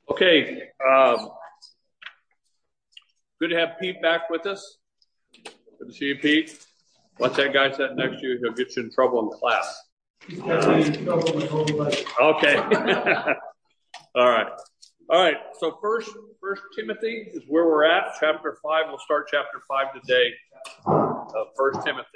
Okay, good to have Pete back with us. Good to see you, Pete. Watch that guy sitting next to you. He'll get you in trouble in class. Okay. All right. So first Timothy is where we're at. Chapter 5. We'll start chapter 5 today of 1 Timothy.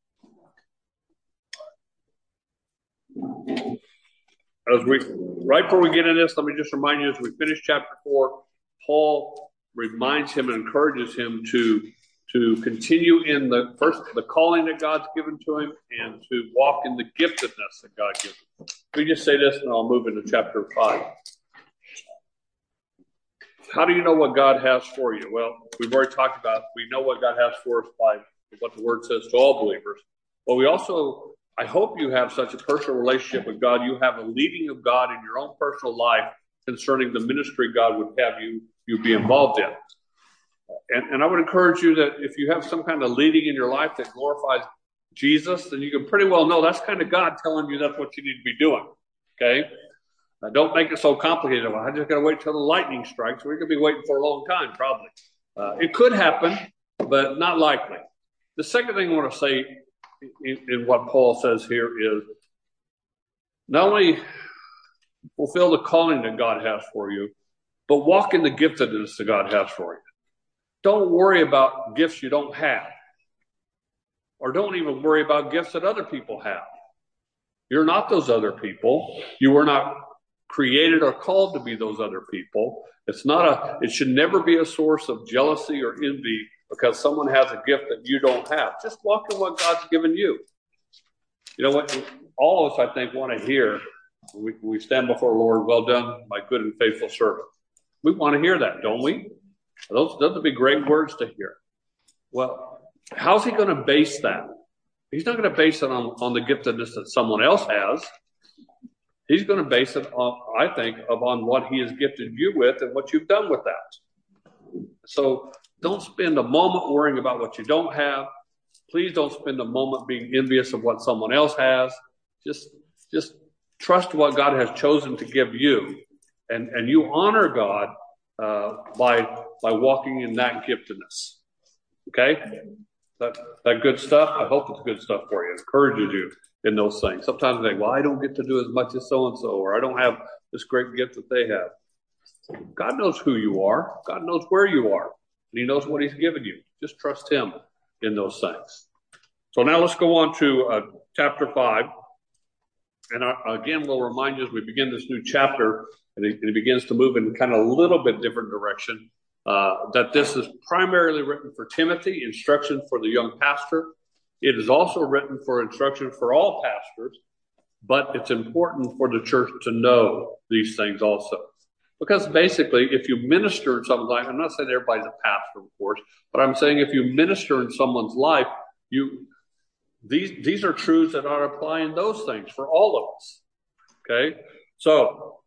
Right before we get into this, let me just remind you, as we finish chapter 4, Paul reminds him and encourages him to continue in the calling that God's given to him and to walk in the giftedness that God gives him. We just say this and I'll move into chapter 5. How do you know what God has for you? Well, we've already talked about we know what God has for us by what the Word says to all believers. But we also, I hope you have such a personal relationship with God. You have a leading of God in your own personal life concerning the ministry God would have you be involved in. And I would encourage you that if you have some kind of leading in your life that glorifies Jesus, then you can pretty well know that's kind of God telling you that's what you need to be doing. Okay? Don't make it so complicated. Well, I just got to wait till the lightning strikes. We're going to be waiting for a long time, probably. It could happen, but not likely. The second thing I want to say in what Paul says here is not only fulfill the calling that God has for you, but walk in the giftedness that God has for you. Don't worry about gifts you don't have, or don't even worry about gifts that other people have. You're not those other people. You were not created or called to be those other people. It should never be a source of jealousy or envy because someone has a gift that you don't have. Just walk in what God's given you. You know what? All of us, I think, want to hear, we stand before the Lord, well done, my good and faithful servant. We want to hear that, don't we? Those would be great words to hear. Well, how's he going to base that? He's not going to base it on the giftedness that someone else has. He's going to base it on, I think, upon what he has gifted you with and what you've done with that. So don't spend a moment worrying about what you don't have. Please don't spend a moment being envious of what someone else has. Just trust what God has chosen to give you. And you honor God by walking in that giftedness. Okay? That good stuff, I hope it's good stuff for you. It encourages you in those things. Sometimes they think, well, I don't get to do as much as so-and-so, or I don't have this great gift that they have. God knows who you are. God knows where you are. And he knows what he's given you. Just trust him in those things. So now let's go on to chapter 5. And again, we'll remind you as we begin this new chapter, and it begins to move in kind of a little bit different direction, that this is primarily written for Timothy, instruction for the young pastor. It is also written for instruction for all pastors, but it's important for the church to know these things also. Because basically, if you minister in someone's life, I'm not saying everybody's a pastor, of course, but I'm saying if you minister in someone's life, these are truths that ought to apply in those things for all of us. Okay? So,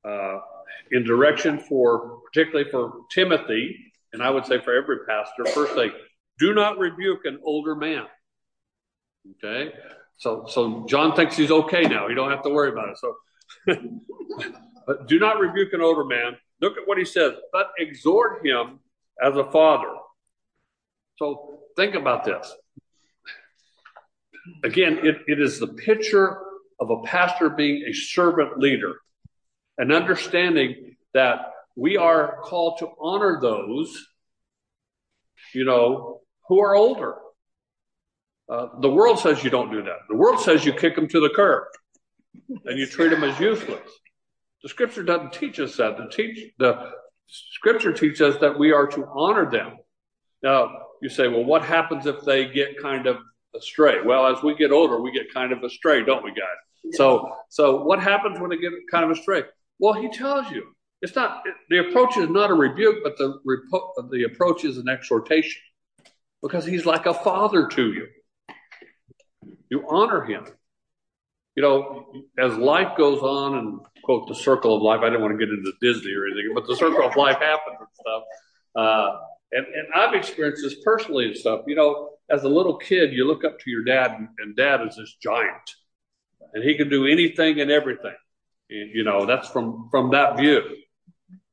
in direction particularly for Timothy, and I would say for every pastor, first thing, do not rebuke an older man. Okay? So John thinks he's okay now. You don't have to worry about it. So, but do not rebuke an older man. Look at what he says, but exhort him as a father. So think about this. Again, it is the picture of a pastor being a servant leader and understanding that we are called to honor those, who are older. The world says you don't do that. The world says you kick them to the curb and you treat them as useless. The scripture doesn't teach us that. The scripture teaches us that we are to honor them. Now, you say, well, what happens if they get kind of astray? Well, as we get older, we get kind of astray, don't we, guys? Yeah. So what happens when they get kind of astray? Well, he tells you. The approach is not a rebuke, but the approach is an exhortation. Because he's like a father to you. You honor him. As life goes on, and quote, the circle of life, I didn't want to get into Disney or anything, but the circle of life happens and stuff. And I've experienced this personally and stuff. As a little kid, you look up to your dad, and dad is this giant. And he can do anything and everything. And, that's from that view.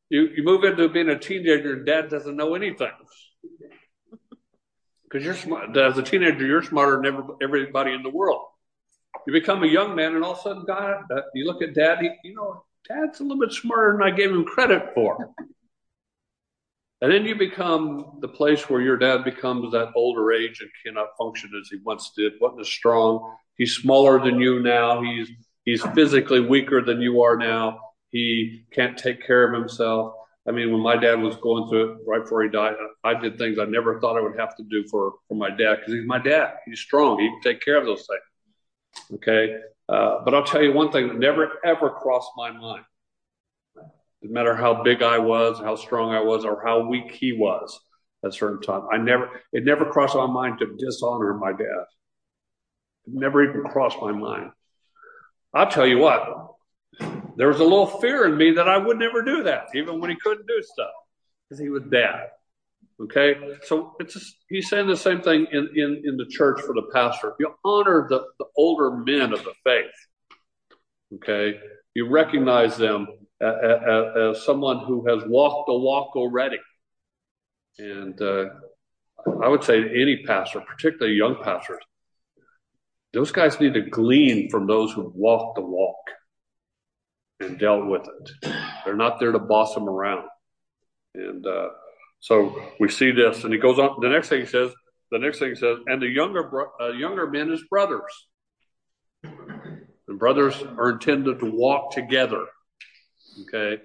You move into being a teenager and dad doesn't know anything. Because you're smart. As a teenager, you're smarter than everybody in the world. You become a young man, and all of a sudden, God, you look at dad, dad's a little bit smarter than I gave him credit for. And then you become the place where your dad becomes that older age and cannot function as he once did, wasn't as strong. He's smaller than you now. He's physically weaker than you are now. He can't take care of himself. I mean, when my dad was going through it right before he died, I did things I never thought I would have to do for my dad, because he's my dad. He's strong. He can take care of those things. Okay? But I'll tell you one thing that never, ever crossed my mind. No matter how big I was, how strong I was, or how weak he was at a certain time. It never crossed my mind to dishonor my dad. It never even crossed my mind. I'll tell you what, there was a little fear in me that I would never do that, even when he couldn't do stuff, because he was dad. Okay? So he's saying the same thing in the church for the pastor. You honor the older men of the faith. Okay? You recognize them as someone who has walked the walk already. And I would say any pastor, particularly young pastors, those guys need to glean from those who walked the walk and dealt with it. They're not there to boss them around. And so we see this, and he goes on. The next thing he says, and the younger men as brothers. And brothers are intended to walk together. Okay,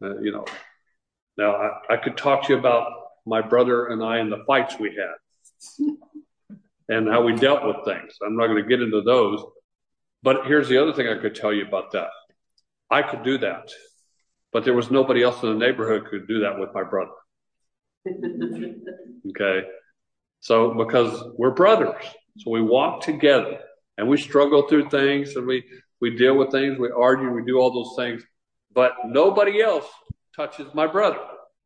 Now I could talk to you about my brother and I and the fights we had, and how we dealt with things. I'm not going to get into those, but here's the other thing I could tell you about that. I could do that, but there was nobody else in the neighborhood who could do that with my brother. Okay, so because we're brothers, so we walk together, and we struggle through things, and we deal with things, we argue, we do all those things. But nobody else touches my brother,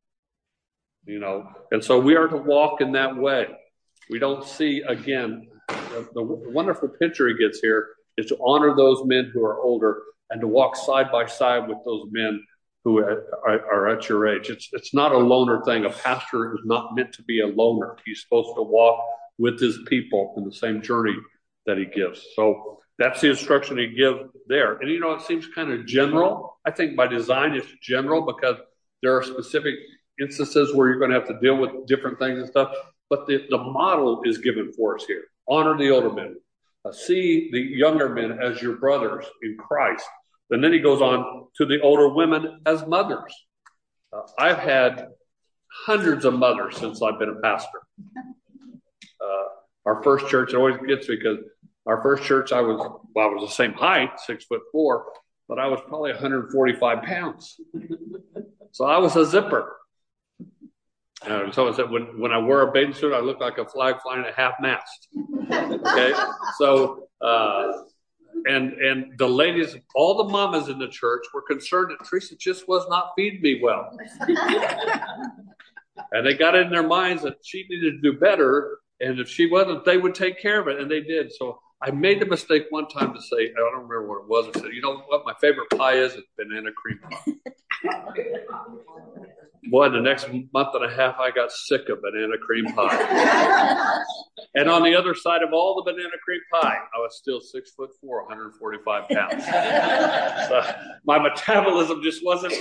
And so we are to walk in that way. We don't see, again, the wonderful picture he gets here is to honor those men who are older and to walk side by side with those men who are at your age. It's not a loner thing. A pastor is not meant to be a loner. He's supposed to walk with his people in the same journey that he gives. So that's the instruction he gives there. And, it seems kind of general. I think by design it's general because there are specific instances where you're going to have to deal with different things and stuff. But the model is given for us here. Honor the older men. See the younger men as your brothers in Christ. And then he goes on to the older women as mothers. I've had hundreds of mothers since I've been a pastor. Our first church, it always gets me because our first church, I was the same height, 6'4", but I was probably 145 pounds. So I was a zipper. Someone said when I wear a bathing suit, I look like a flag flying at half mast. Okay, so and the ladies, all the mamas in the church were concerned that Teresa just was not feeding me well, and they got it in their minds that she needed to do better, and if she wasn't, they would take care of it, and they did. So I made the mistake one time to say, I don't remember what it was. I said, you know what my favorite pie is? It's banana cream pie. Boy, the next month and a half, I got sick of banana cream pie. And on the other side of all the banana cream pie, I was still 6'4", 145 pounds. So my metabolism just wasn't,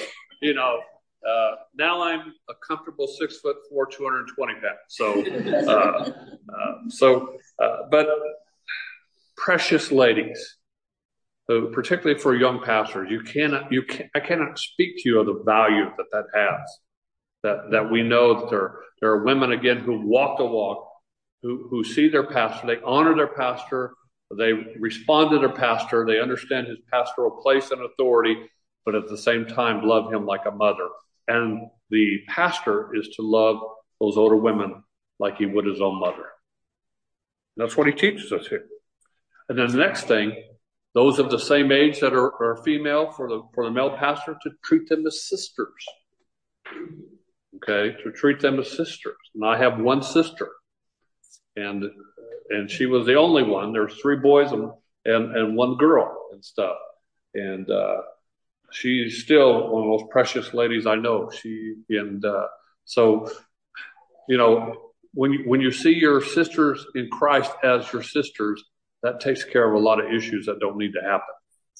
now I'm a comfortable 6'4", 220 pounds. But precious ladies, particularly for young pastors, I cannot speak to you of the value that has. That we know that there are women again who walk the walk, who see their pastor, they honor their pastor, they respond to their pastor, they understand his pastoral place and authority, but at the same time love him like a mother. And the pastor is to love those older women like he would his own mother. That's what he teaches us here. And then the next thing, those of the same age that are female for the male pastor, to treat them as sisters. Okay, to treat them as sisters. And I have one sister, and she was the only one. There's 3 boys and one girl and stuff. And she's still one of the most precious ladies I know. So, when you see your sisters in Christ as your sisters, that takes care of a lot of issues that don't need to happen.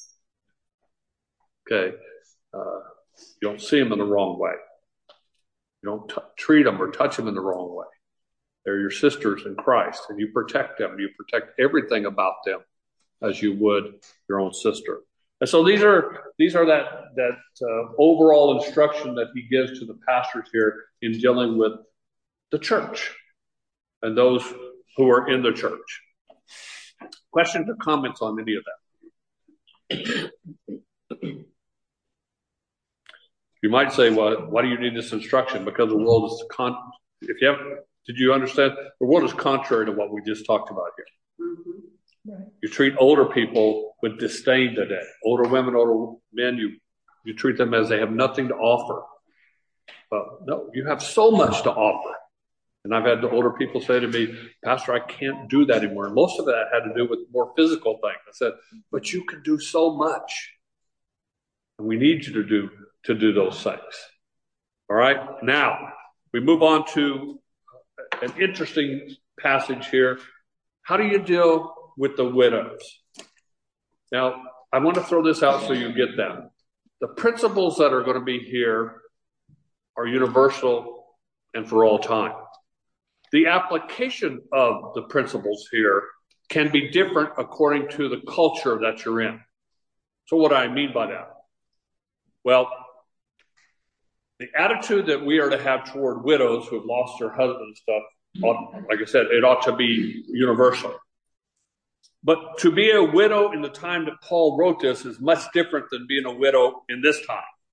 Okay, you don't see them in the wrong way. You don't treat them or touch them in the wrong way. They're your sisters in Christ, and you protect them. You protect everything about them as you would your own sister. And so these are that overall instruction that he gives to the pastors here in dealing with the church and those who are in the church. Questions or comments on any of that? You might say, well, why do you need this instruction? Because the world is did you understand? The world is contrary to what we just talked about here. Mm-hmm. Right. You treat older people with disdain today. Older women, older men, you treat them as they have nothing to offer. But no, you have so much to offer. And I've had the older people say to me, Pastor, I can't do that anymore. And most of that had to do with more physical things. I said, but you can do so much. And we need you to do those things. All right. Now we move on to an interesting passage here. How do you deal with the widows? Now, I want to throw this out so you get that. The principles that are going to be here are universal and for all time. The application of the principles here can be different according to the culture that you're in. So what do I mean by that? Well, the attitude that we are to have toward widows who have lost their husband and stuff, like I said, it ought to be universal. But to be a widow in the time that Paul wrote this is much different than being a widow in this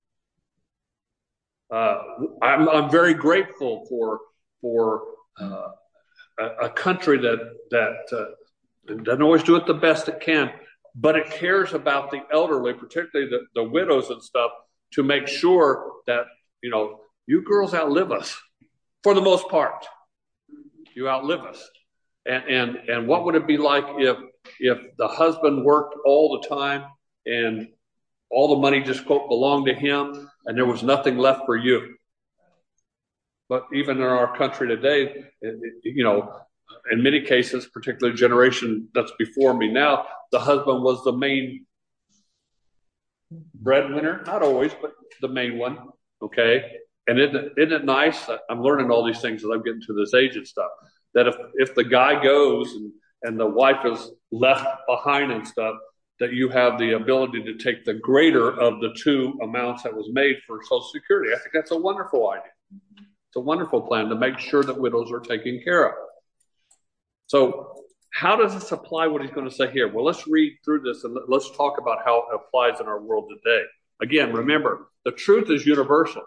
time. I'm very grateful for a country that doesn't always do it the best it can, but it cares about the elderly, particularly the widows and stuff, to make sure that, you girls outlive us for the most part. You outlive us. And what would it be like if the husband worked all the time and all the money just quote belonged to him and there was nothing left for you? But even in our country today, in many cases, particularly the generation that's before me now, the husband was the main breadwinner. Not always, but the main one. Okay. And isn't it nice? I'm learning all these things as I'm getting to this age and stuff, that if the guy goes and the wife is left behind and stuff, that you have the ability to take the greater of the two amounts that was made for Social Security. I think that's a wonderful idea. It's a wonderful plan to make sure that widows are taken care of. So how does this apply what he's going to say here? Well, let's read through this and let's talk about how it applies in our world today. Again, remember, the truth is universal.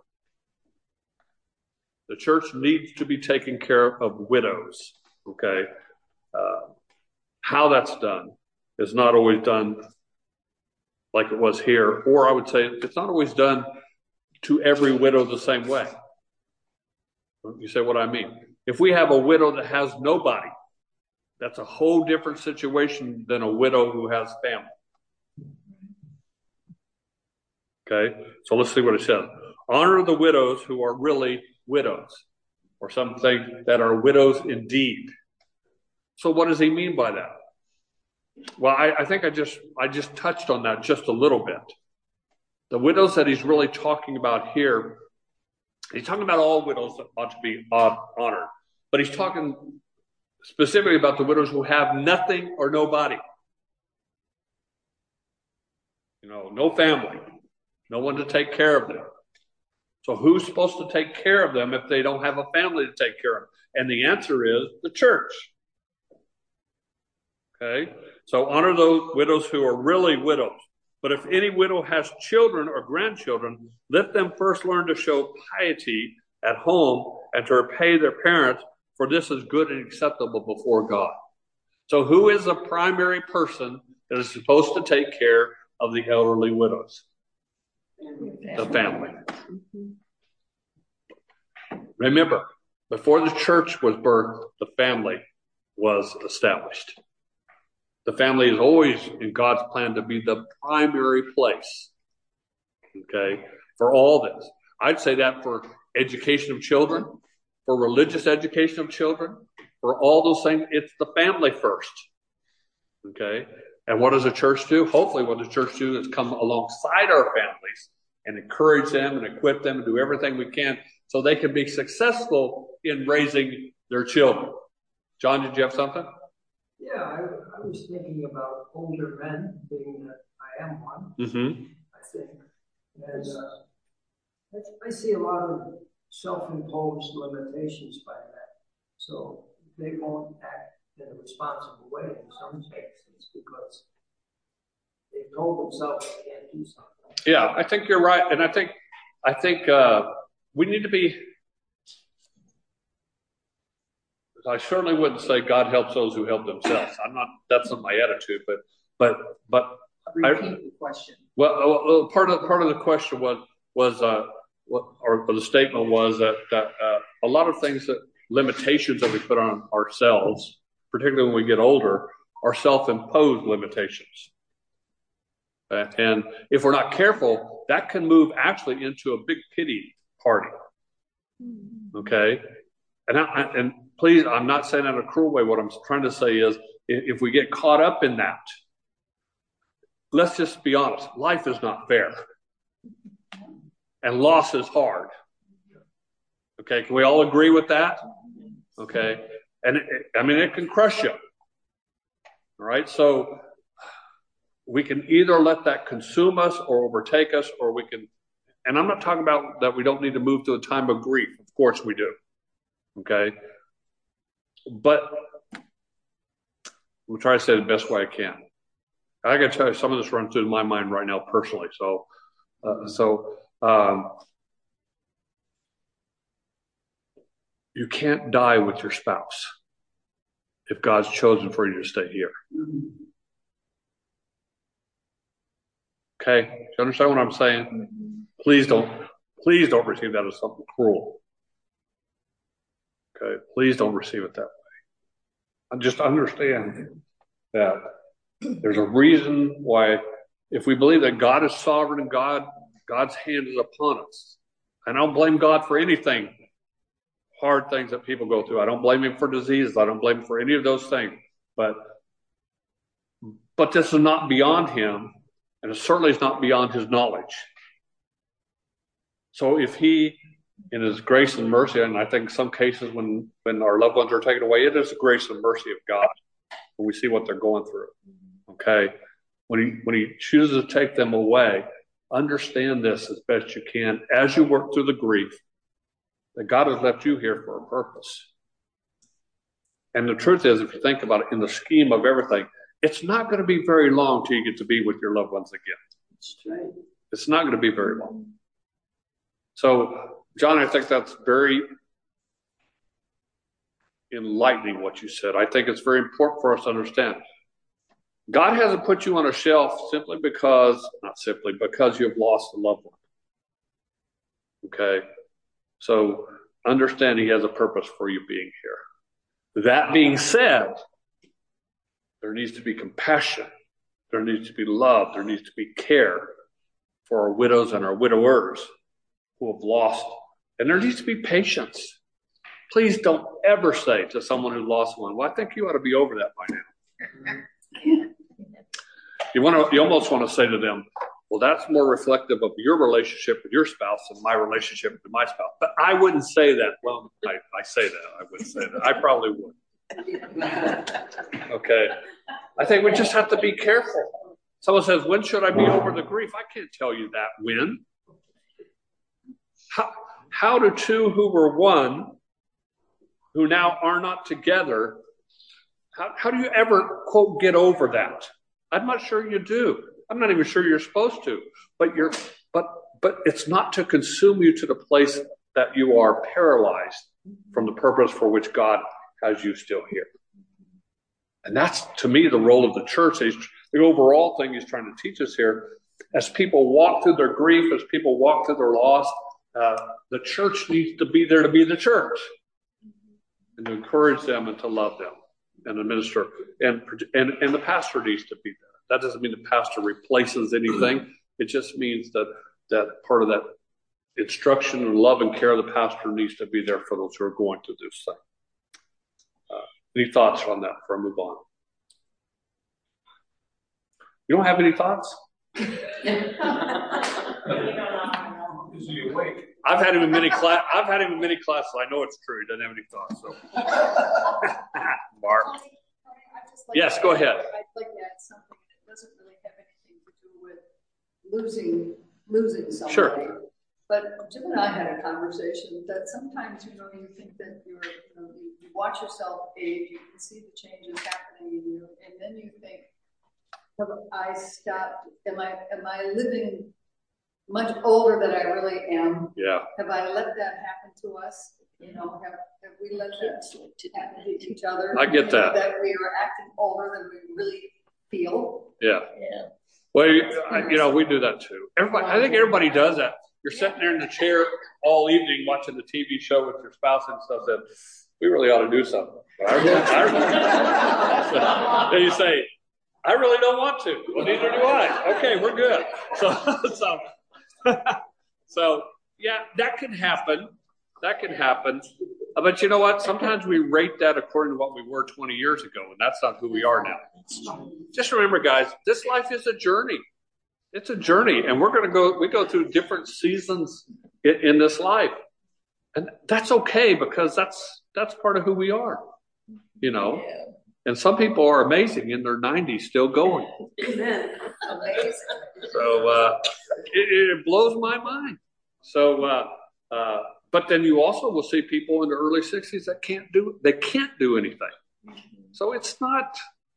The church needs to be taking care of widows, okay? How that's done is not always done like it was here, or I would say it's not always done to every widow the same way. You say what I mean. If we have a widow that has nobody, that's a whole different situation than a widow who has family. Okay, so let's see what it says. Honor the widows who are really widows, or something that are widows indeed. So what does he mean by that? Well, I think I just touched on that just a little bit. The widows that he's really talking about here, he's talking about all widows that ought to be honored, but he's talking specifically about the widows who have nothing or nobody. No family, no one to take care of them. So who's supposed to take care of them if they don't have a family to take care of them? And the answer is the church. Okay? So honor those widows who are really widows. But if any widow has children or grandchildren, let them first learn to show piety at home and to repay their parents, for this is good and acceptable before God. So who is the primary person that is supposed to take care of the elderly widows? The family. Remember, before the church was birthed, the family was established. The family is always in God's plan to be the primary place Okay, for all this. I'd say that for education of children, for religious education of children, for all those things, it's the family first. Okay, and what does the church do? Hopefully what the church do is come alongside our families and encourage them and equip them and do everything we can so they can be successful in raising their children. John, did you have something? Yeah, I was thinking about older men, being that I am one, I think. And I see a lot of self-imposed limitations by that. So they won't act in a responsible way in some cases because they've told themselves they can't do something. Yeah, I think you're right. And I think we need to be, I certainly wouldn't say God helps those who help themselves. That's not my attitude, but repeat the question. Well, part of the question was the statement was that a lot of things that limitations that we put on ourselves, particularly when we get older, are self-imposed limitations. And if we're not careful, that can move actually into a big pity party. Okay? And please, I'm not saying that in a cruel way. What I'm trying to say is if we get caught up in that, let's just be honest. Life is not fair. And loss is hard. Okay? Can we all agree with that? Okay? And it can crush you. All right? So we can either let that consume us or overtake us, or we can, and I'm not talking about that we don't need to move to a time of grief. Of course we do. Okay? But we'll try to say the best way I can. I got to tell you, some of this runs through my mind right now personally. So you can't die with your spouse if God's chosen for you to stay here. Okay, do you understand what I'm saying? Please don't receive that as something cruel. Okay, please don't receive it that way. And just understand that there's a reason why, if we believe that God is sovereign and God's hand is upon us, and I don't blame God for anything, hard things that people go through. I don't blame Him for diseases. I don't blame Him for any of those things. But this is not beyond Him. And it certainly is not beyond His knowledge. So if He, in His grace and mercy, and I think some cases when our loved ones are taken away, it is the grace and mercy of God when we see what they're going through. Okay? When He chooses to take them away, understand this as best you can as you work through the grief, that God has left you here for a purpose. And the truth is, if you think about it, in the scheme of everything, it's not going to be very long till you get to be with your loved ones again. It's not going to be very long. So, John, I think that's very enlightening what you said. I think it's very important for us to understand. God hasn't put you on a shelf because you've lost a loved one. Okay? So, understand He has a purpose for you being here. That being said, there needs to be compassion. There needs to be love. There needs to be care for our widows and our widowers who have lost. And there needs to be patience. Please don't ever say to someone who lost one, well, I think you ought to be over that by now. You almost want to say to them, well, that's more reflective of your relationship with your spouse than my relationship with my spouse. But I wouldn't say that. Well, I say that. I wouldn't say that. I probably would. Okay. I think we just have to be careful. Someone says, when should I be over the grief? I can't tell you that when. How do two who were one, who now are not together, how do you ever, quote, get over that? I'm not sure you do. I'm not even sure you're supposed to. But it's not to consume you to the place that you are paralyzed from the purpose for which God has you still here. And that's, to me, the role of the church. The overall thing He's trying to teach us here. As people walk through their grief, as people walk through their loss, the church needs to be there to be the church and to encourage them and to love them and the minister. And the pastor needs to be there. That doesn't mean the pastor replaces anything. It just means that part of that instruction and love and care of the pastor needs to be there for those who are going through this thing. Any thoughts on that before I move on? You don't have any thoughts? I've had him in many classes. I know it's true. He doesn't have any thoughts. So, Mark. Yes, go ahead. I'd like to add something that doesn't really have anything to do with losing somebody. Sure. But Jim and I had a conversation that sometimes, you think that you watch yourself age, you can see the changes happening in you, and then you think, have I stopped? Am I living much older than I really am? Yeah. Have I let that happen to us? Have we let that happen to each other? I get that. That we are acting older than we really feel. Yeah. Yeah. Well, we do that too. I think everybody does that. You're sitting there in the chair all evening watching the TV show with your spouse and stuff. That we really ought to do something. Then you say, I really don't want to. Well, neither do I. Okay, we're good. So yeah, that can happen. But you know what? Sometimes we rate that according to what we were 20 years ago, and that's not who we are now. Just remember, guys, this life is a journey. It's a journey, and we go through different seasons in this life. And that's okay, because that's part of who we are, And some people are amazing in their 90s, still going. Amen. Amazing. So it blows my mind. So, but then you also will see people in the early 60s that can't do anything. So it's not,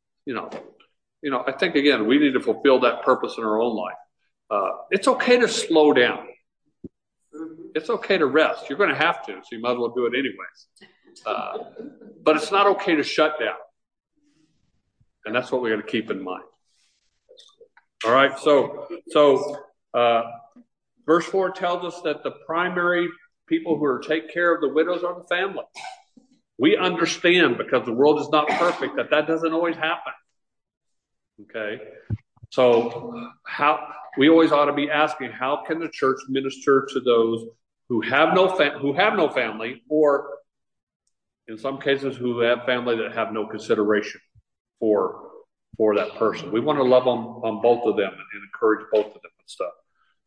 I think, again, we need to fulfill that purpose in our own life. It's okay to slow down. It's okay to rest. You're going to have to, so you might as well do it anyways. But it's not okay to shut down. And that's what we got to keep in mind. All right, so verse 4 tells us that the primary people who take care of the widows are the family. We understand, because the world is not perfect, that doesn't always happen. Okay, so we always ought to be asking, how can the church minister to those who have no family, or in some cases who have family that have no consideration for that person? We want to love on both of them and encourage both of them and stuff.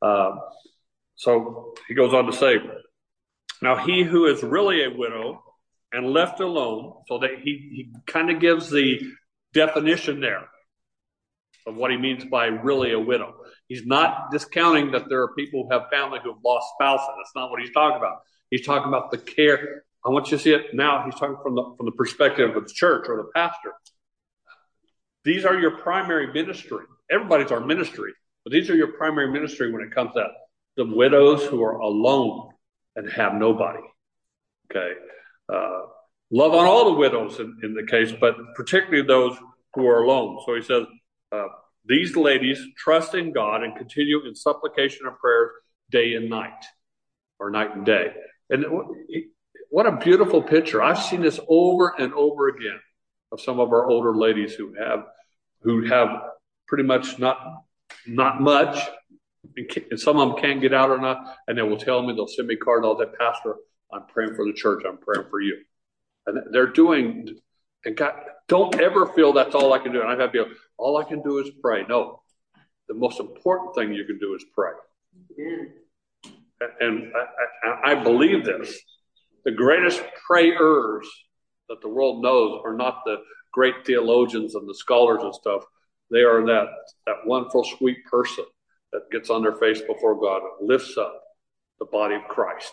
So he goes on to say, now he who is really a widow and left alone, so that he kind of gives the definition there of what he means by really a widow. He's not discounting that there are people who have family who have lost spouses. That's not what he's talking about. He's talking about the care. I want you to see it now. He's talking from the perspective of the church or the pastor. These are your primary ministry. Everybody's our ministry, but these are your primary ministry when it comes to the widows who are alone and have nobody. Okay. Love on all the widows in the case, but particularly those who are alone. So he says, these ladies trust in God and continue in supplication and prayers day and night, or night and day. And what a beautiful picture. I've seen this over and over again of some of our older ladies who have pretty much not much, and some of them can't get out or not, and they will tell me, they'll send me cards all day, Pastor, I'm praying for the church, I'm praying for you. And they're doing, and God, don't ever feel that's all I can do. And I've had people, all I can do is pray. No, the most important thing you can do is pray. Amen. And I believe this. The greatest prayers that the world knows are not the great theologians and the scholars and stuff. They are that wonderful, sweet person that gets on their face before God and lifts up the body of Christ.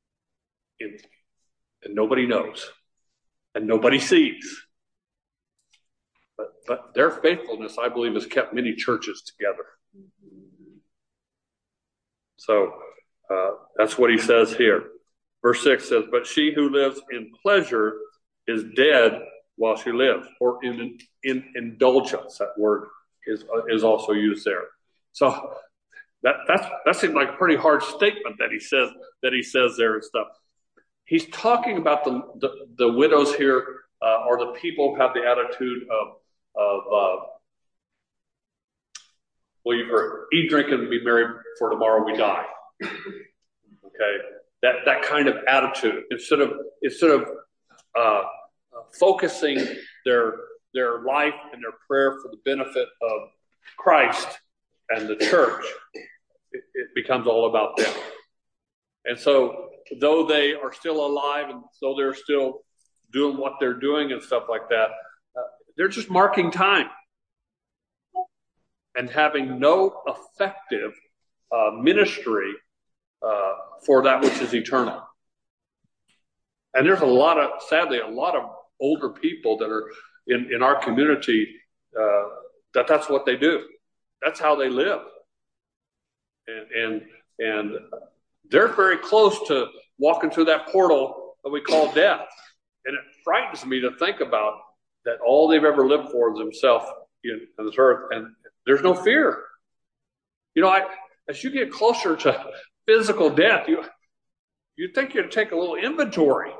And nobody knows. And nobody sees. But their faithfulness, I believe, has kept many churches together. So that's what he says here. Verse 6 says, but she who lives in pleasure is dead while she lives, or in indulgence. That word is also used there. So that seems like a pretty hard statement that he says there and stuff. He's talking about the widows here, or the people who have the attitude of Well, you've heard, eat, drink, and be merry, for tomorrow we die. Okay, that kind of attitude, instead of focusing their life and their prayer for the benefit of Christ and the church, it becomes all about them. And so, though they are still alive and though they're still doing what they're doing and stuff like that, they're just marking time and having no effective ministry for that which is eternal. And there's sadly, a lot of older people that are in our community that's what they do. That's how they live. And they're very close to walking through that portal that we call death. And it frightens me to think about that all they've ever lived for is themselves on this earth. And there's no fear. As you get closer to physical death, you think you'd take a little inventory,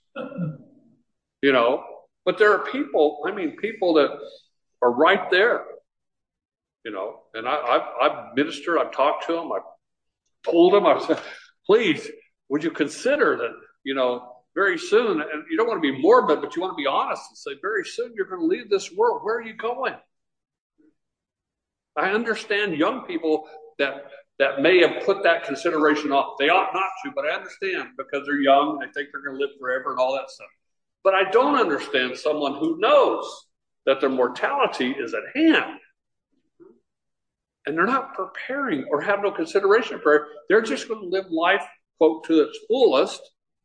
But there are people that are right there, And I've ministered, I've talked to them, I've told them, I've said, please, would you consider that, very soon, and you don't want to be morbid, but you want to be honest and say, very soon you're going to leave this world. Where are you going? I understand young people that may have put that consideration off. They ought not to, but I understand because they're young and they think they're going to live forever and all that stuff. But I don't understand someone who knows that their mortality is at hand. And they're not preparing or have no consideration for it. They're just going to live life, quote, to its fullest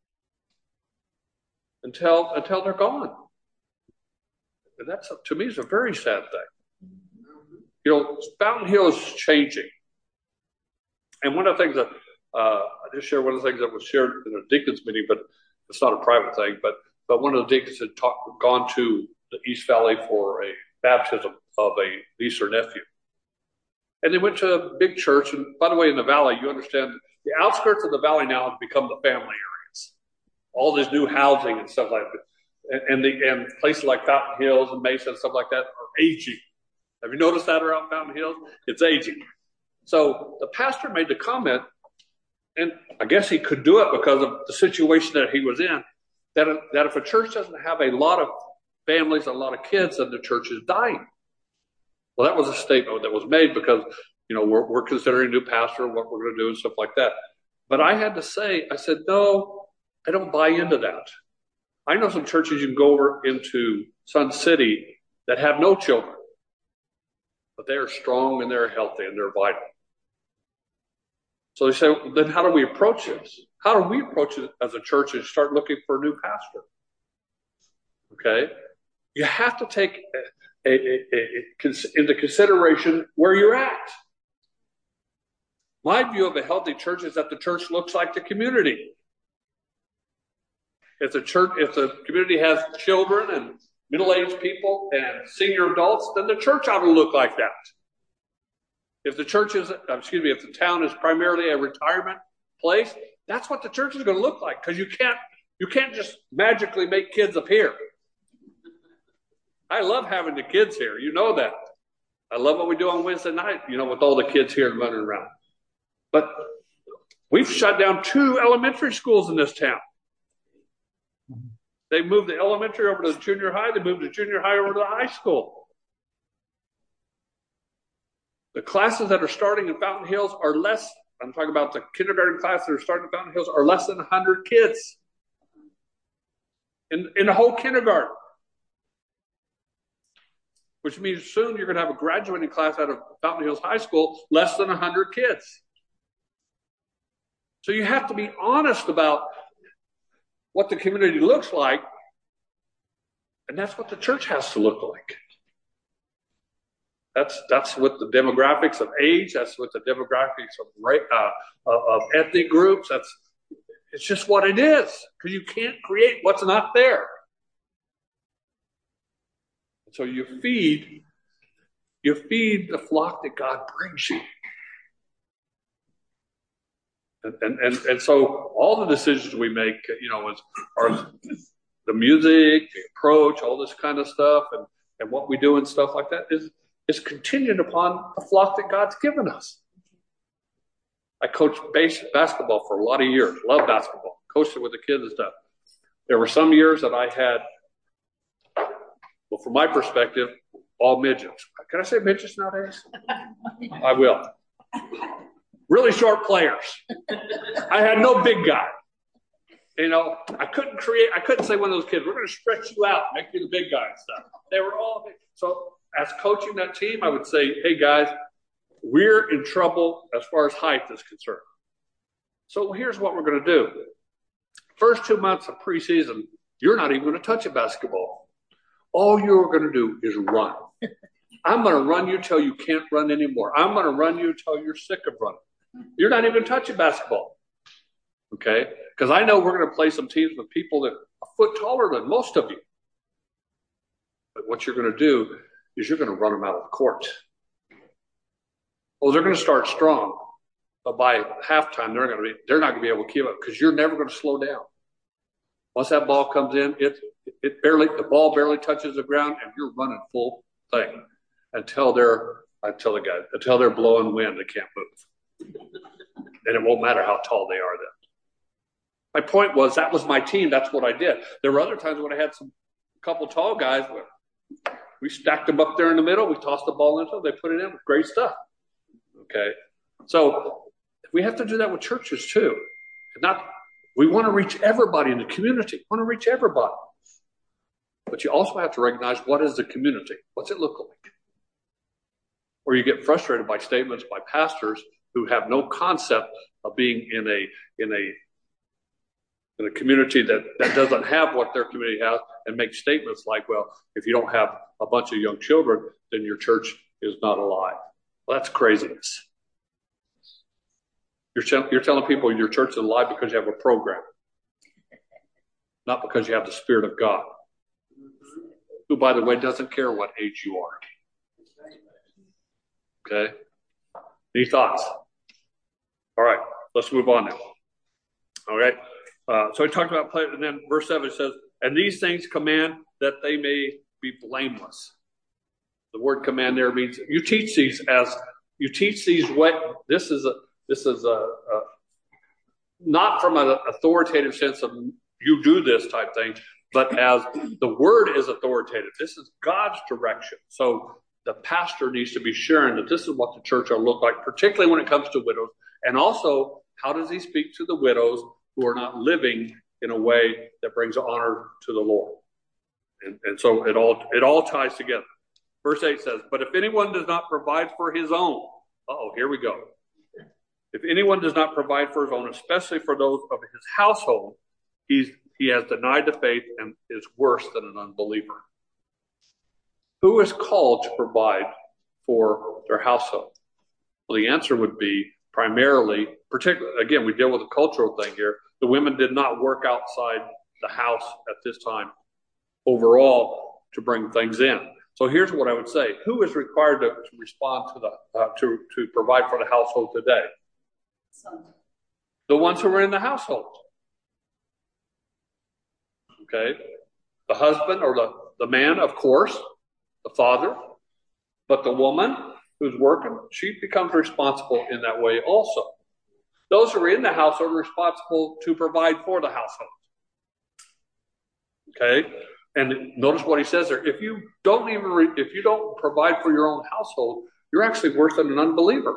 until they're gone. And that's, to me, is a very sad thing. Fountain Hill is changing. And one of the things that I just shared, one of the things that was shared in a deacon's meeting, but it's not a private thing, but one of the deacons had gone to the East Valley for a baptism of a niece or nephew. And they went to a big church. And by the way, in the valley, you understand the outskirts of the valley now have become the family areas. All this new housing and stuff like that. And places like Fountain Hills and Mesa and stuff like that are aging. Have you noticed that around Fountain Hills? It's aging. So the pastor made the comment, and I guess he could do it because of the situation that he was in, that if a church doesn't have a lot of families, a lot of kids, then the church is dying. Well, that was a statement that was made because, we're considering a new pastor, what we're going to do and stuff like that. But I had to say, I said, no, I don't buy into that. I know some churches you can go over into Sun City that have no children, but they are strong and they're healthy and they're vital. So they say, then how do we approach this? How do we approach it as a church and start looking for a new pastor? Okay? You have to take into consideration where you're at. My view of a healthy church is that the church looks like the community. If the community has children and middle-aged people and senior adults, then the church ought to look like that. If the town is primarily a retirement place, that's what the church is going to look like, because you can't just magically make kids appear. I love having the kids here. You know that. I love what we do on Wednesday night, with all the kids here running around. But we've shut down 2 elementary schools in this town. They moved the elementary over to the junior high. They moved the junior high over to the high school. The classes that are starting in Fountain Hills are less. I'm talking about the kindergarten classes that are starting in Fountain Hills are less than 100 kids in the whole kindergarten. Which means soon you're going to have a graduating class out of Fountain Hills High School, less than 100 kids. So you have to be honest about what the community looks like, and that's what the church has to look like. That's with the demographics of age. That's with the demographics of ethnic groups. It's just what it is, because you can't create what's not there. So you feed the flock that God brings you. And so all the decisions we make, are the music, the approach, all this kind of stuff, and what we do and stuff like that is contingent upon the flock that God's given us. I coached basketball for a lot of years. Love basketball. Coached it with the kids and stuff. There were some years that I had, well, from my perspective, all midgets. Can I say midgets nowadays? I will. Really short players. I had no big guy. I couldn't say one of those kids, we're going to stretch you out, make you the big guy and stuff. They were all big. So as coaching that team, I would say, hey, guys, we're in trouble as far as height is concerned. So here's what we're going to do. First 2 months of preseason, you're not even going to touch a basketball. All you're going to do is run. I'm going to run you till you can't run anymore. I'm going to run you till you're sick of running. You're not even touching basketball. Okay? Because I know we're going to play some teams with people that are a foot taller than most of you. But what you're going to do is you're going to run them out of the court. Well, they're going to start strong, but by halftime, they're not going to be able to keep up because you're never going to slow down. Once that ball comes in, the ball barely touches the ground, and you're running full thing until they're blowing wind. They can't move, and it won't matter how tall they are then. My point was that was my team. That's what I did. There were other times when I had a couple tall guys. We stacked them up there in the middle. We tossed the ball into them. They put it in with great stuff. Okay, so we have to do that with churches too. We want to reach everybody in the community. We want to reach everybody. But you also have to recognize what is the community? What's it look like? Or you get frustrated by statements by pastors who have no concept of being in a community that doesn't have what their community has and make statements like, well, if you don't have a bunch of young children, then your church is not alive. Well, that's craziness. You're telling people your church is alive because you have a program, not because you have the Spirit of God, who, by the way, doesn't care what age you are. Okay? Any thoughts? All right, let's move on now. All right. So he talked about play, and then verse 7 says, and these things command that they may be blameless. The word command there means you teach these what this is not from an authoritative sense of you do this type thing, but as the word is authoritative. This is God's direction. So the pastor needs to be sharing that this is what the church will look like, particularly when it comes to widows. And also, how does he speak to the widows who are not living in a way that brings honor to the Lord? And so it all ties together. Verse 8 says, but if anyone does not provide for his own, here we go. If anyone does not provide for his own, especially for those of his household, he has denied the faith and is worse than an unbeliever. Who is called to provide for their household? Well, the answer would be primarily, particularly, again, we deal with a cultural thing here. The women did not work outside the house at this time overall to bring things in. So here's what I would say. Who is required to respond to provide for the household today? Son. The ones who are in the household. Okay? The husband or the man, of course, the father. But the woman who's working, she becomes responsible in that way also. Those who are in the household are responsible to provide for the household. Okay? And notice what he says there. If you don't provide for your own household, you're actually worse than an unbeliever.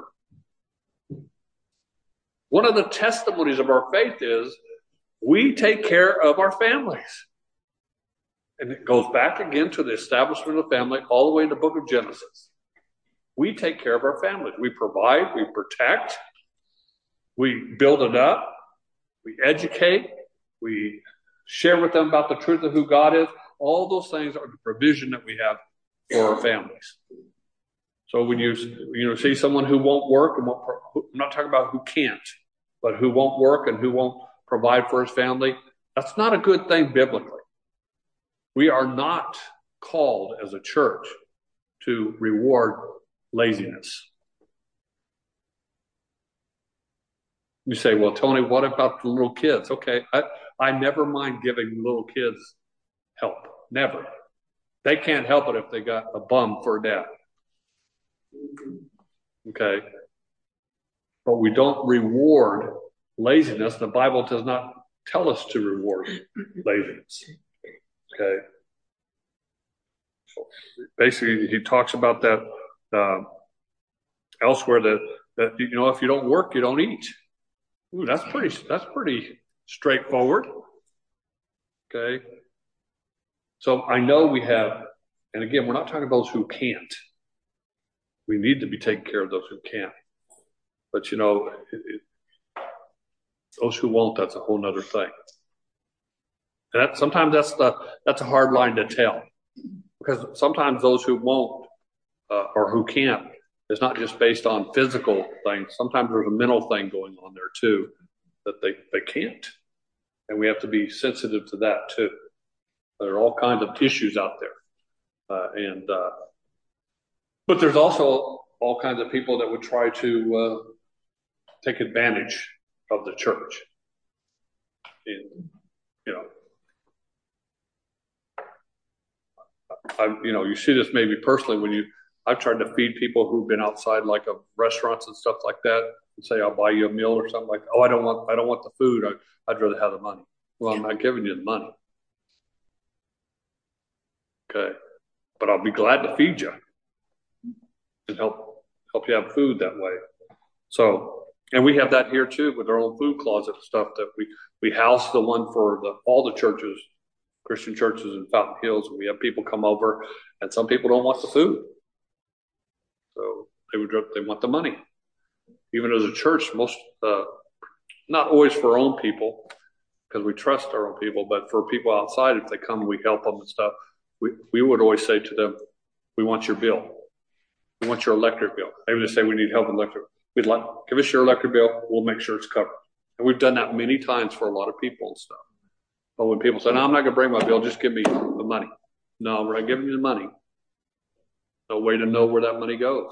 One of the testimonies of our faith is we take care of our families. And it goes back again to the establishment of the family all the way in the book of Genesis. We take care of our families. We provide, we protect, we build it up, we educate, we share with them about the truth of who God is. All those things are the provision that we have for our families. So when you see someone who won't work, I'm not talking about who can't, but who won't work and who won't provide for his family, that's not a good thing biblically. We are not called as a church to reward laziness. You say, well, Tony, what about the little kids? Okay, I never mind giving little kids help. Never. They can't help it if they got a bum for a dad. Okay? But we don't reward laziness. The Bible does not tell us to reward laziness. Okay? So basically, he talks about that elsewhere, that if you don't work, you don't eat. Ooh, that's pretty straightforward. Okay? So I know we have, and again, we're not talking about those who can't. We need to be taking care of those who can't. But those who won't, that's a whole other thing. And sometimes that's a hard line to tell, because sometimes those who won't or who can't, it's not just based on physical things. Sometimes there's a mental thing going on there too, that they can't, and we have to be sensitive to that too. There are all kinds of issues out there, but there's also all kinds of people that would try to take advantage of the church. And, you see this maybe personally when I've tried to feed people who've been outside, like of restaurants and stuff like that, and say, I'll buy you a meal or something like that. Oh, I don't want the food. I'd rather have the money. Well, I'm not giving you the money. Okay. But I'll be glad to feed you and help you have food that way. So, and we have that here too with our own food closet stuff that we house the one for all the churches, Christian churches in Fountain Hills. And we have people come over, and some people don't want the food. So they want the money. Even as a church, most, not always for our own people, because we trust our own people, but for people outside, if they come, we help them and stuff. We would always say to them, we want your bill. We want your electric bill. They would just say, we need help with electric. Give us your electric bill. We'll make sure it's covered. And we've done that many times for a lot of people and stuff. But when people say, no, I'm not going to bring my bill, just give me the money. No, we're not giving you the money. No way to know where that money goes.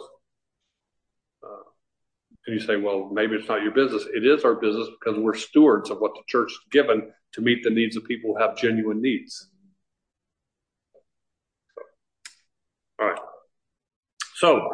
And you say, well, maybe it's not your business. It is our business, because we're stewards of what the church has given to meet the needs of people who have genuine needs. All right. So,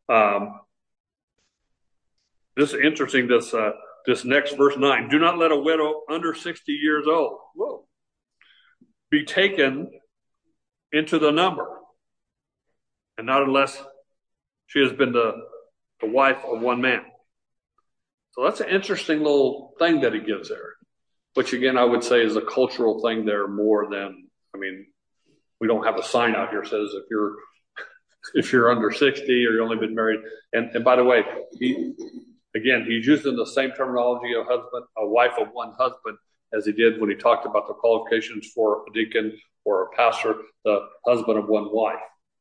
this is interesting, this next verse 9. Do not let a widow under 60 years old be taken into the number, and not unless she has been the wife of one man. So that's an interesting little thing that he gives there, which again I would say is a cultural thing there more than, we don't have a sign out here that says if you're under 60 or you've only been married. And by the way, he's using the same terminology of a wife of one husband, as he did when he talked about the qualifications for a deacon or a pastor, the husband of one wife.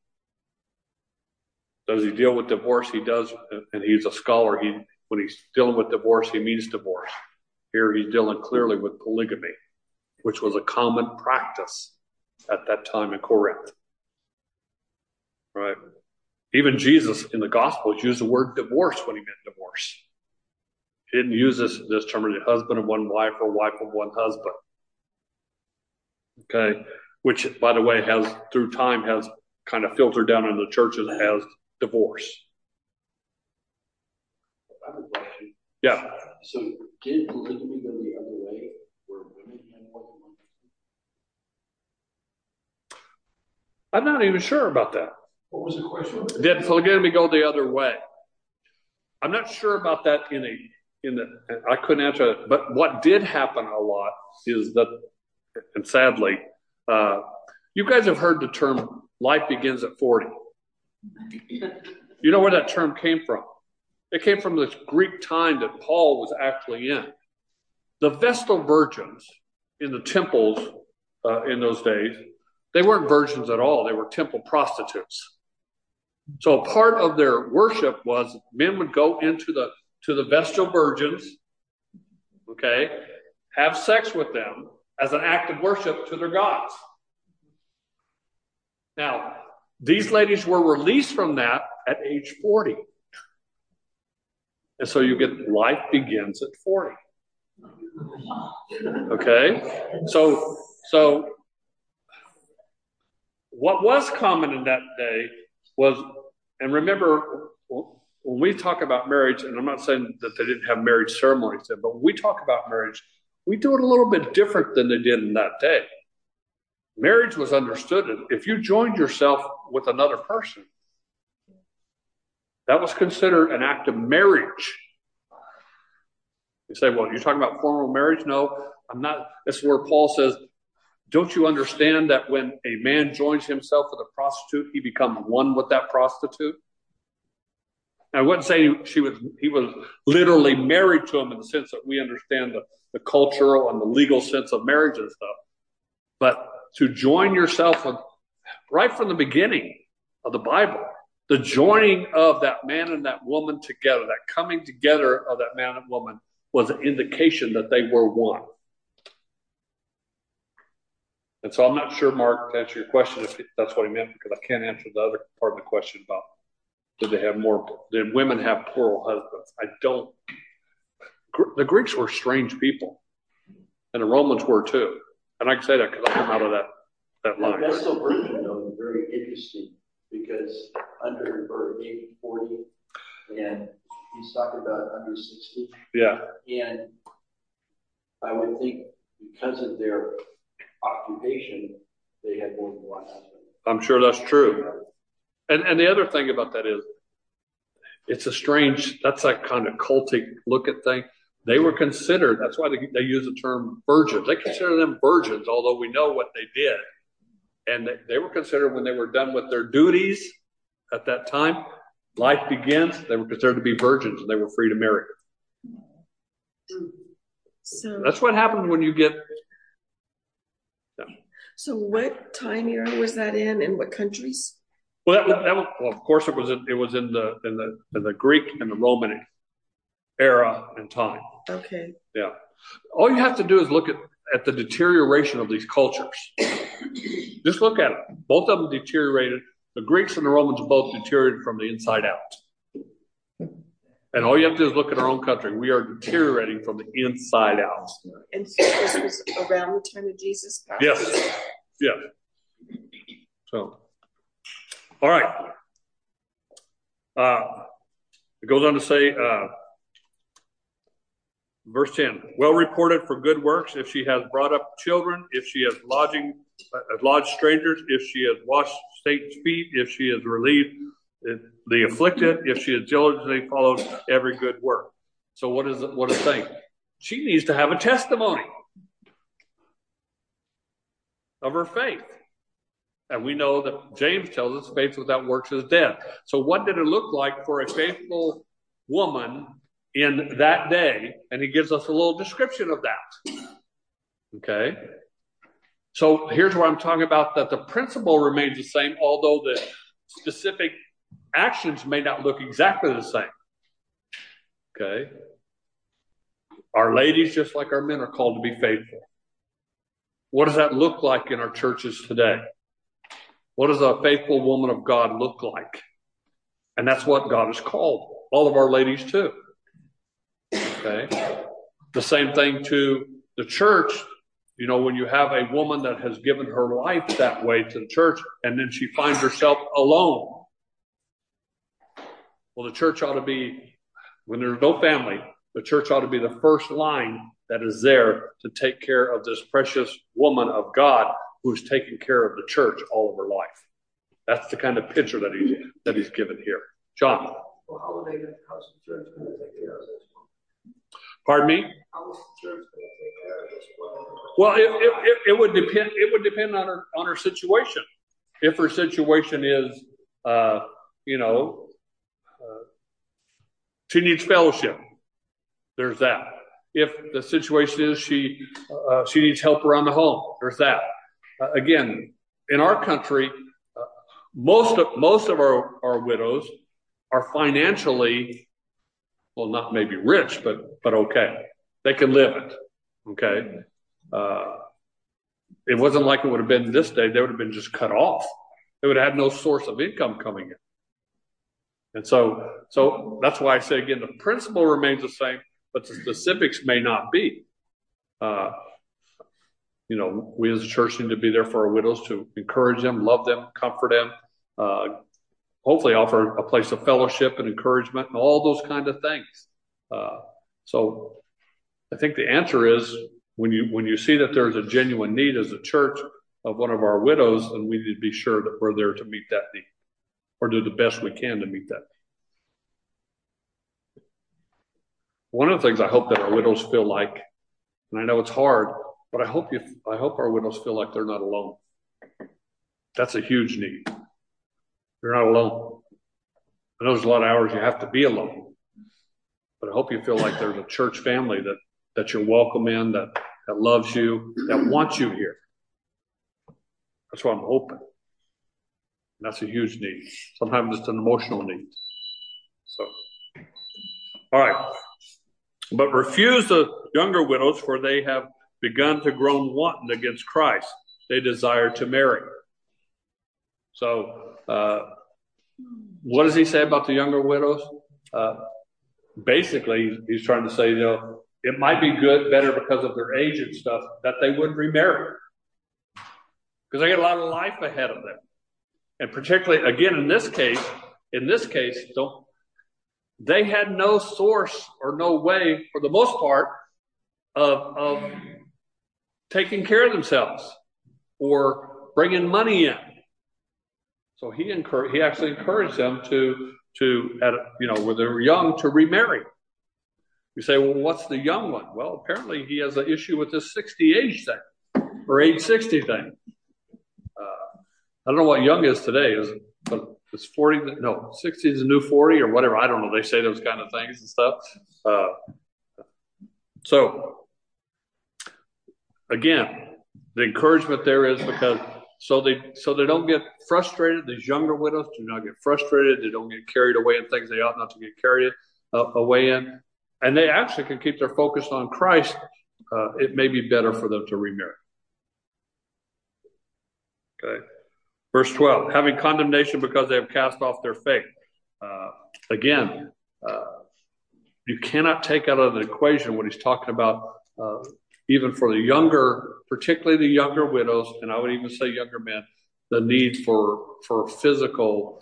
Does he deal with divorce? He does, and he's a scholar. When he's dealing with divorce, he means divorce. Here he's dealing clearly with polygamy, which was a common practice at that time in Corinth. Right? Even Jesus in the Gospels used the word divorce when he meant divorce. He didn't use this term, husband of one wife or wife of one husband. Okay? Which, by the way, through time has kind of filtered down in the churches as divorce. I have a question. Yeah. So did polygamy go the other way, where women had more than one husband? I'm not even sure about that. What was the question? Did polygamy go the other way? I'm not sure about that I couldn't answer it. But what did happen a lot is that, and sadly, you guys have heard the term life begins at 40. You know where that term came from? It came from this Greek time that Paul was actually in. The Vestal virgins in the temples in those days, they weren't virgins at all. They were temple prostitutes. So part of their worship was men would go into the Vestal virgins, okay, have sex with them as an act of worship to their gods. Now, these ladies were released from that at age 40. And so you get life begins at 40. Okay? So what was common in that day was, and remember, when we talk about marriage, and I'm not saying that they didn't have marriage ceremonies then, but when we talk about marriage, we do it a little bit different than they did in that day. Marriage was understood. If you joined yourself with another person, that was considered an act of marriage. You say, well, you're talking about formal marriage? No, I'm not. This is where Paul says, don't you understand that when a man joins himself with a prostitute, he becomes one with that prostitute? I wouldn't say he was literally married to him in the sense that we understand the cultural and the legal sense of marriage and stuff. But to join yourself with, right from the beginning of the Bible, the joining of that man and that woman together, that coming together of that man and woman was an indication that they were one. And so I'm not sure, Mark, to answer your question, if that's what he meant, because I can't answer the other part of the question about did women have plural husbands? I don't. The Greeks were strange people, and the Romans were too. And I can say that because I come out of that line. That's still virgin, though, is very interesting, because under 40, and he's talking about under 60. Yeah. And I would think because of their occupation, they had more than one husband. I'm sure that's true. And the other thing about that is, it's a strange, that's that kind of cultic look at thing. They were considered, that's why they use the term virgins. They consider them virgins, although we know what they did. And they were considered, when they were done with their duties at that time, life begins, they were considered to be virgins, and they were free to marry. So that's what happens when you get. Yeah. So what time era was that in, and what countries? Well, well, of course, it was in the Greek and the Roman era and time. Okay. Yeah. All you have to do is look at the deterioration of these cultures. Just look at it. Both of them deteriorated. The Greeks and the Romans both deteriorated from the inside out. And all you have to do is look at our own country. We are deteriorating from the inside out. And so this was around the time of Jesus? Yes. Yes. So, all right. It goes on to say, verse 10, well reported for good works, if she has brought up children, if she has lodged strangers, if she has washed saints' feet, if she has relieved the afflicted, if she has diligently followed every good work. So what is it saying? She needs to have a testimony of her faith. And we know that James tells us faith without works is dead. So what did it look like for a faithful woman in that day? And he gives us a little description of that. Okay. So here's where I'm talking about that the principle remains the same, although the specific actions may not look exactly the same. Okay. Our ladies, just like our men, are called to be faithful. What does that look like in our churches today? What does a faithful woman of God look like? And that's what God has called all of our ladies to. Okay. The same thing to the church. You know, when you have a woman that has given her life that way to the church, and then she finds herself alone. Well, the church ought to be, when there's no family, the church ought to be the first line that is there to take care of this precious woman of God who's taken care of the church all of her life. That's the kind of picture that he's given here. John. Well, how's the church going to take care of this one? Pardon me? How is the church going to take care of this one? Well, it would depend. It would depend on her situation. If her situation is, she needs fellowship. There's that. If the situation is she needs help around the home, there's that. Again, in our country, most of our widows are financially, well, not maybe rich, but okay. They can live it. Okay. It wasn't like it would have been this day. They would have been just cut off. They would have had no source of income coming in. And so that's why I say, again, the principle remains the same, but the specifics may not be. We as a church need to be there for our widows to encourage them, love them, comfort them, hopefully offer a place of fellowship and encouragement and all those kind of things. So I think the answer is when you see that there's a genuine need as a church of one of our widows, then we need to be sure that we're there to meet that need or do the best we can to meet that need. One of the things I hope that our widows feel like, and I know it's hard, but I hope our widows feel like they're not alone. That's a huge need. You're not alone. I know there's a lot of hours you have to be alone, but I hope you feel like there's a church family that you're welcome in, that loves you, that wants you here. That's what I'm hoping. And that's a huge need. Sometimes it's an emotional need. So, all right. But refuse the younger widows, for they have begun to grow wanton against Christ. They desire to marry. So, what does he say about the younger widows? Basically, he's trying to say, it might be better because of their age and stuff, that they would remarry. Because they got a lot of life ahead of them. And particularly, again, in this case, they had no source or no way, for the most part, of taking care of themselves or bringing money in. So he actually encouraged them to when they were young, to remarry. You say, well, what's the young one? Well, apparently he has an issue with this 60 age thing, or age 60 thing. I don't know what young is today, but it's 40. No, 60 is the new 40 or whatever. I don't know. They say those kind of things and stuff. So again, the encouragement there is because so they don't get frustrated. These younger widows do not get frustrated. They don't get carried away in things they ought not to get carried away in. And they actually can keep their focus on Christ. It may be better for them to remarry. Okay. Verse 12, having condemnation because they have cast off their faith. Again, you cannot take out of the equation what he's talking about, even for the younger, particularly the younger widows, and I would even say younger men, the need for a physical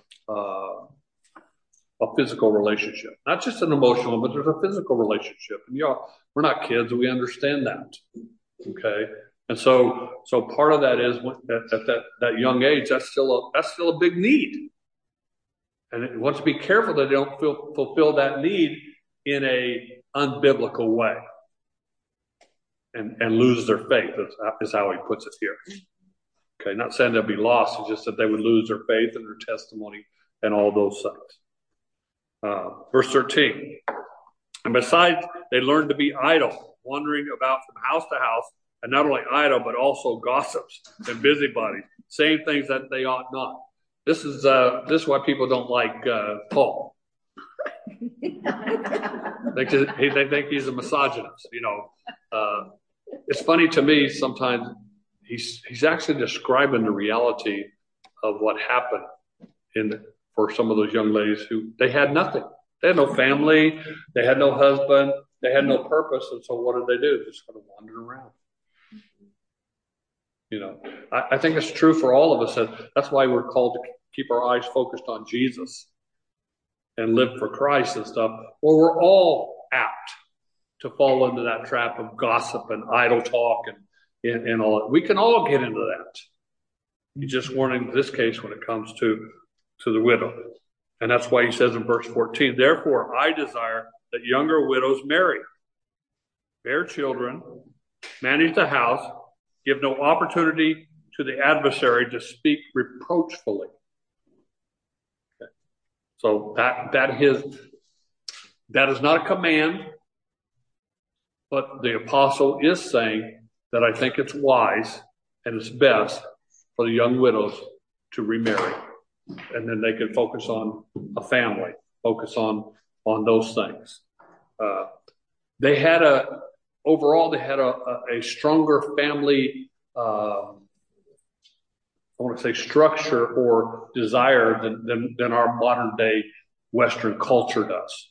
relationship. Not just an emotional, but there's a physical relationship. And we're not kids, we understand that. Okay? And so part of that is at that young age, that's still a big need. And it wants to be careful that they don't fulfill that need in a unbiblical way and lose their faith, is how he puts it here. Okay, not saying they'll be lost, it's just that they would lose their faith and their testimony and all those things. Verse 13, and besides, they learned to be idle, wandering about from house to house, and not only idle, but also gossips and busybodies, saying things that they ought not. This is why people don't like Paul. They think he's a misogynist. It's funny to me sometimes. He's actually describing the reality of what happened for some of those young ladies who they had nothing. They had no family. They had no husband. They had no purpose. And so what did they do? Just kind of wandered around. I think it's true for all of us. That's why we're called to keep our eyes focused on Jesus and live for Christ and stuff. Or we're all apt to fall into that trap of gossip and idle talk and all that. We can all get into that. You just weren't in this case when it comes to the widow. And that's why he says in verse 14, therefore I desire that younger widows marry, bear children, manage the house, give no opportunity to the adversary to speak reproachfully. Okay. So that is not a command, but the apostle is saying that I think it's wise and it's best for the young widows to remarry. And then they can focus on a family, focus on those things. They had a stronger family, I want to say structure or desire than our modern day Western culture does.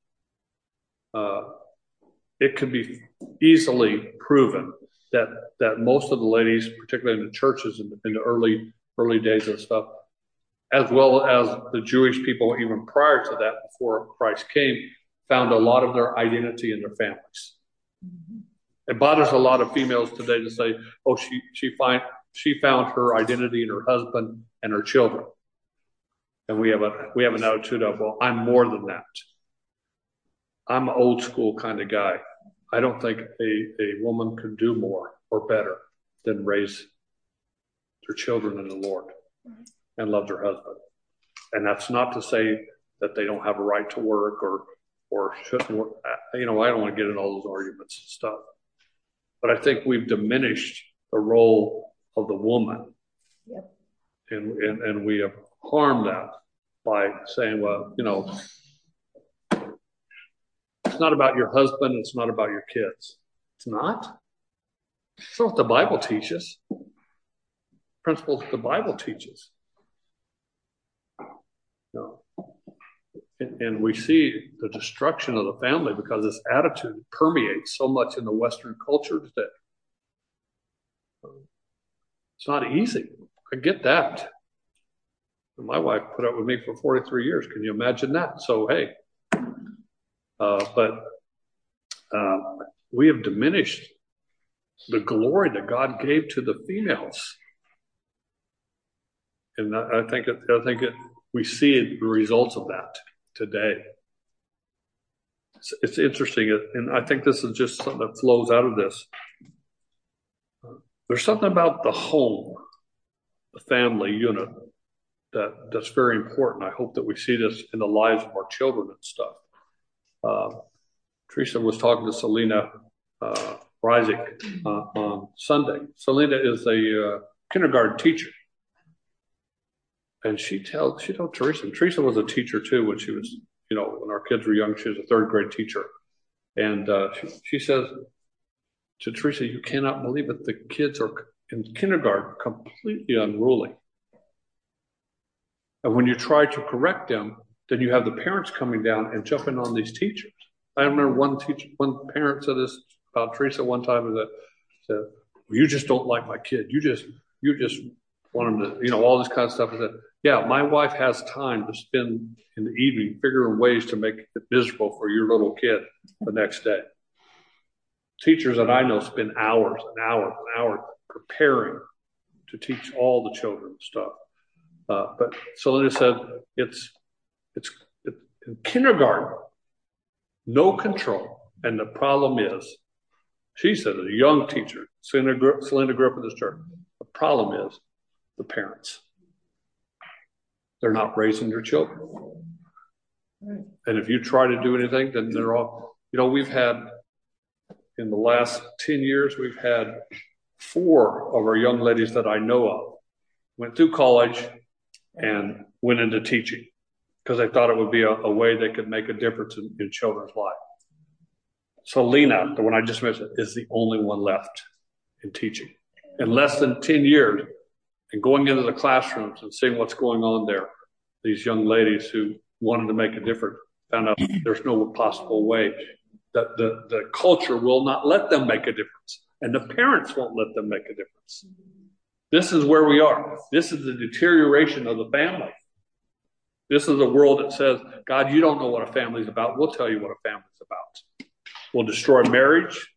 It could be easily proven that most of the ladies, particularly in the churches in the early days of stuff, as well as the Jewish people even prior to that, before Christ came, found a lot of their identity in their families. It bothers a lot of females today to say, oh, she found her identity in her husband and her children. And we have an attitude of, well, I'm more than that. I'm an old school kind of guy. I don't think a woman could do more or better than raise their children in the Lord and love their husband. And that's not to say that they don't have a right to work or shouldn't work. I don't want to get in all those arguments and stuff. But I think we've diminished the role of the woman. Yep. And we have harmed that by saying, well, it's not about your husband, it's not about your kids. It's not. That's not what the Bible teaches. Principles the Bible teaches. No. And we see the destruction of the family because this attitude permeates so much in the Western culture today. It's not easy. I get that. My wife put up with me for 43 years. Can you imagine that? So, hey. But we have diminished the glory that God gave to the females. And I think we see the results of that today. It's interesting, and I think this is just something that flows out of this. There's something about the home, the family unit, that's very important. I hope that we see this in the lives of our children and stuff. Teresa was talking to Selena Reisig on Sunday. Selena is a kindergarten teacher. And she told Teresa, and Teresa was a teacher too when she was, when our kids were young, she was a third grade teacher. And she says to Teresa, you cannot believe it. The kids are in kindergarten completely unruly. And when you try to correct them, then you have the parents coming down and jumping on these teachers. I remember one parent said this about Teresa one time, that said, well, you just don't like my kid. You just want him to, all this kind of stuff. I said, yeah, my wife has time to spend in the evening figuring ways to make it miserable for your little kid the next day. Teachers that I know spend hours and hours and hours preparing to teach all the children stuff. But Selena said it's in kindergarten, no control. And the problem is, she said, as a young teacher, Selena grew up in this church. The problem is the parents. They're not raising their children. And if you try to do anything, then they're all, we've had, in the last 10 years, we've had 4 of our young ladies that I know of went through college and went into teaching because they thought it would be a way they could make a difference in children's lives. Selena, the one I just mentioned, is the only one left in teaching. In less than 10 years, and going into the classrooms and seeing what's going on there, these young ladies who wanted to make a difference found out there's no possible way. That the culture will not let them make a difference, and the parents won't let them make a difference. This is where we are. This is the deterioration of the family. This is a world that says, God, you don't know what a family's about. We'll tell you what a family's about. We'll destroy marriage.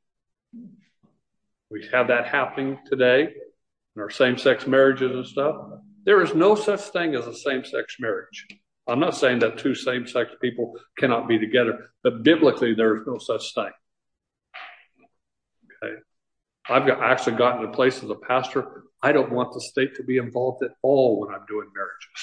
We have that happening today in our same-sex marriages and stuff. There is no such thing as a same-sex marriage. I'm not saying that 2 same-sex people cannot be together, but biblically there is no such thing. Okay, I've actually gotten to a place as a pastor, I don't want the state to be involved at all when I'm doing marriages.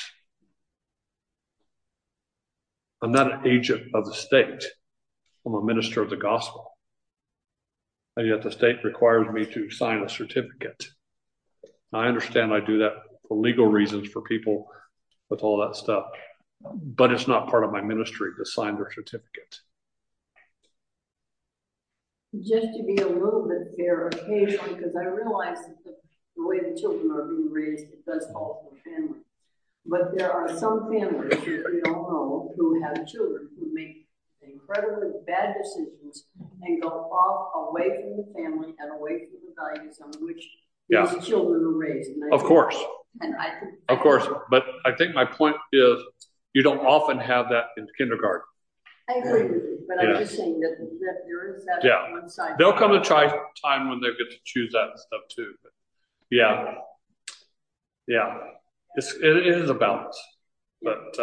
I'm not an agent of the state. I'm a minister of the gospel. And yet the state requires me to sign a certificate. I understand I do that for legal reasons for people with all that stuff. But it's not part of my ministry to sign their certificate. Just to be a little bit fair occasionally, because I realize that the way the children are being raised, it does fall to the family. But there are some families that we all know who have children who make incredibly bad decisions and go off away from the family and away from the values on which these children are raised. And of course. And I think, of course, but I think my point is you don't often have that in kindergarten. I agree with you, but Yeah. I'm just saying that there is that Yeah. one side. There'll come a time when they get to choose that stuff too. But yeah. It is a balance. But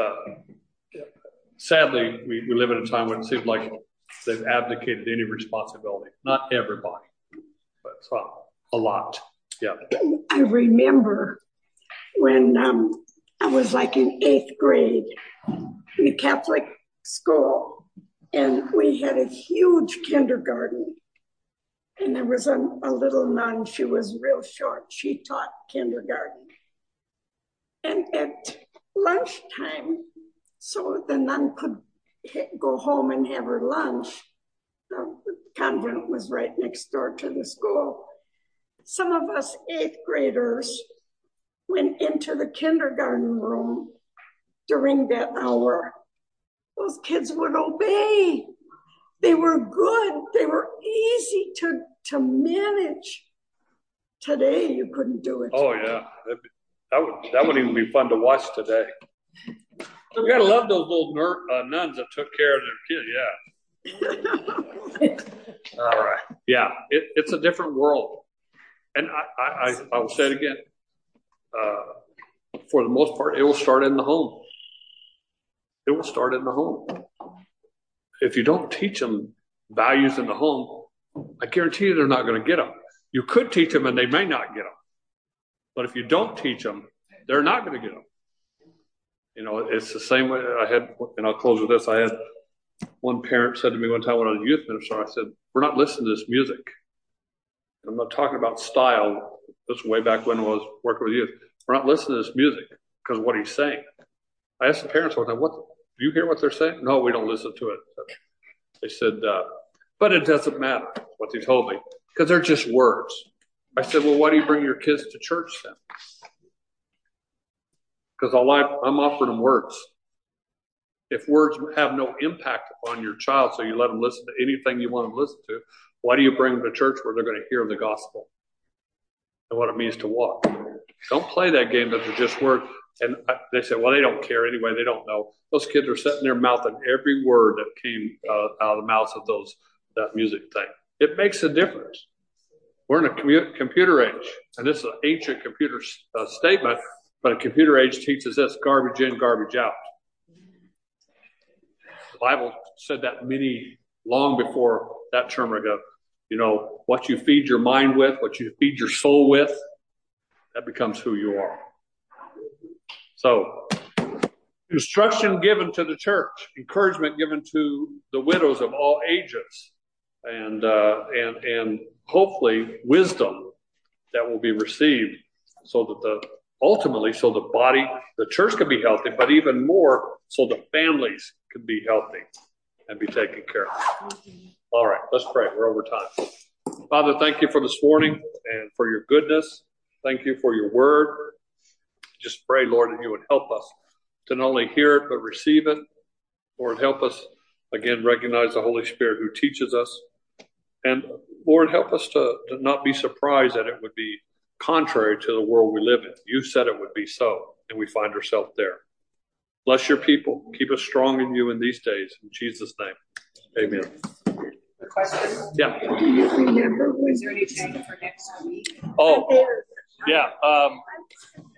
sadly, we live in a time when it seems like they've abdicated any responsibility. Not everybody, but a lot. Yeah. I remember when I was like in 8th grade in a Catholic school, and we had a huge kindergarten. And there was a little nun. She was real short. She taught kindergarten. And at lunchtime, so the nun could go home and have her lunch, the convent was right next door to the school. Some of us 8th graders went into the kindergarten room during that hour. Those kids would obey. They were good. They were easy to manage. Today, you couldn't do it. Oh, yeah. That wouldn't even be fun to watch today. You gotta love those little nuns that took care of their kids. Yeah. All right. Yeah. It's a different world. And I will say it again. For the most part, it will start in the home. It will start in the home. If you don't teach them values in the home, I guarantee you they're not going to get them. You could teach them and they may not get them. But if you don't teach them, they're not going to get them. You know, it's the same way I had, and I'll close with this. I had one parent said to me one time when I was a youth minister, I said, we're not listening to this music. I'm not talking about style. This was way back when I was working with youth. We're not listening to this music because of what he's saying. I asked the parents one time, do you hear what they're saying? No, we don't listen to it. They said, but it doesn't matter what they told me because they're just words. I said, well, why do you bring your kids to church then? Because I'm offering them words. If words have no impact upon your child, so you let them listen to anything you want them to listen to, why do you bring them to church where they're going to hear the gospel and what it means to walk? Don't play that game that they're just words. And they say, well, they don't care anyway. They don't know. Those kids are sitting there mouthing every word that came out of the mouths of that music thing. It makes a difference. We're in a computer age, and this is an ancient computer statement, but a computer age teaches this: garbage in, garbage out. The Bible said that long before that term ago. You know, what you feed your mind with, what you feed your soul with, that becomes who you are. So, instruction given to the church, encouragement given to the widows of all ages, and hopefully wisdom that will be received, so that ultimately the body, the church can be healthy, but even more so the families can be healthy and be taken care of. All right, let's pray. We're over time. Father, thank you for this morning and for your goodness. Thank you for your word. Just pray, Lord, that you would help us to not only hear it, but receive it. Lord, help us, again, recognize the Holy Spirit who teaches us. And Lord, help us to not be surprised that it would be contrary to the world we live in. You said it would be so, and we find ourselves there. Bless your people. Keep us strong in you in these days. In Jesus' name, amen. A question? Yeah. Do you remember when? Is there any change for next week? Oh, yeah.